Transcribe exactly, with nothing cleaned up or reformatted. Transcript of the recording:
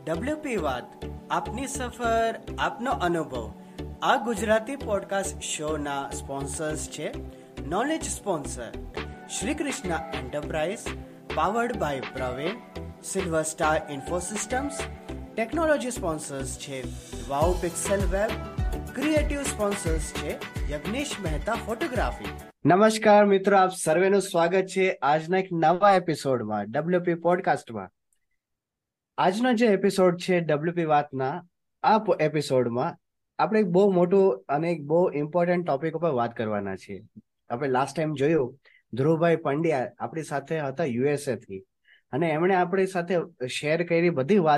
WP વાત આપની સફર આપનો અનુભવ. આ ગુજરાતી પોડકાસ્ટ શોના સ્પોન્સર્સ છે knowledge sponsor Shri Krishna enterprise, powered by Pravin, silver star infosystems. Technology sponsors છે wow pixel web. Creative sponsors છે યજ્ઞેશ મહેતા ફોટોગ્રાફી. નમસ્કાર મિત્રો, આપ સર્વેનું સ્વાગત છે આજના એક નવા એપિસોડમાં ડબલ્યુપી પોડકાસ્ટમાં. આજનો જે એપિસોડ છે ડબલ્યુપી વાતના, આ એપિસોડમાં આપણે એક બહુ મોટું અને એક બહુ ઇમ્પોર્ટન્ટ ટોપિક ઉપર વાત કરવાના છીએ. આપણે લાસ્ટ ટાઈમ જોયું ધ્રુવભાઈ પંડ્યા આપણી સાથે હતા યુએસએ થી, અને એમણે આપણી સાથે શેર કરી બધી વાત